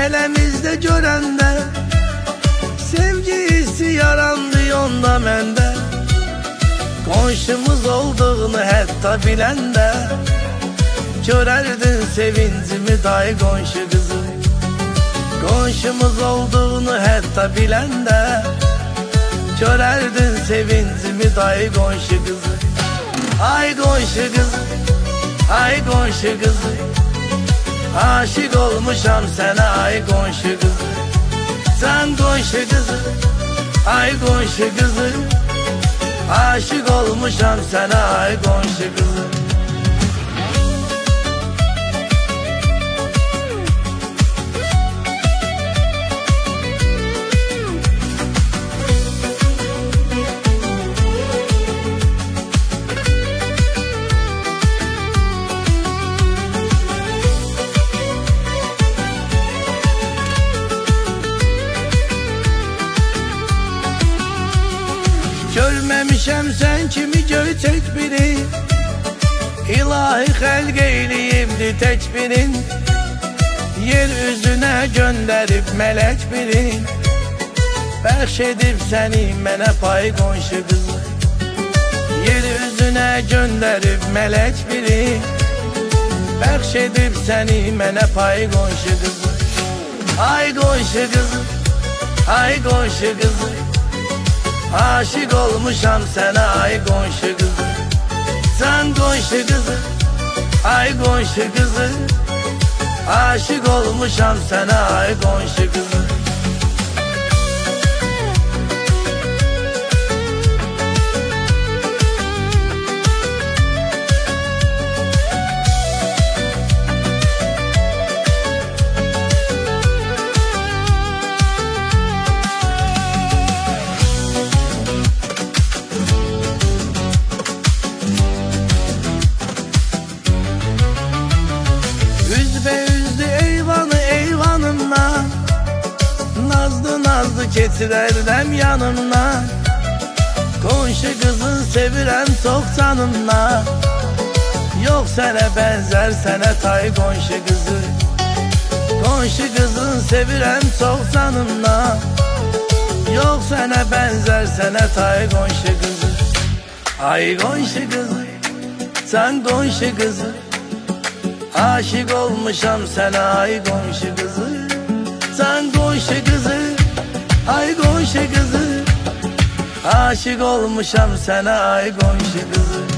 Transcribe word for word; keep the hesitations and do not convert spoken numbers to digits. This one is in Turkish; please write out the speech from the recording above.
Ailemizde görende sevgi hissi yarandı onda mende. Konşumuz olduğunu hatta bilende görerdin sevincimi dayı konşu kızı. Konşumuz olduğunu hatta bilende görerdin sevincimi dayı konşu kızı. Ay konşu kızı, ay konşu kızı, aşık olmuşam sana ay konşu kızı. Sen konşu kızı, ay konşu kızı, aşık olmuşam sana ay konşu kızı. Görmemişem sen kimi göyçek biri, İlahi halk eyleyimdi tek birin. Yeryüzüne gönderip melek biri, bəxşedib səni mənə pay qonşu qızı. Yeryüzüne gönderip melek biri, bəxşedib səni mənə pay qonşu qızı. Ay qonşu qızı, ay qonşu qızı, aşık olmuşam sana ay konşu kızı. Sen konşu kızı, ay konşu kızı, aşık olmuşam sana ay konşu kızı. Nazlı nazlı keçirərəm yanımdan, konşu kızın sevirəm çox canımdan. Yok sənə bənzər sənə tay konşu kızı, konşu kızın sevirəm çox canımdan. Yok sənə bənzər sənə tay konşu kızı. Ay konşu kızı, sen konşu kızı, aşık olmuşam sana ay konşu kızı. Sen konşu kızı, ay konşu kızı, aşık olmuşam sana ay konşu kızı.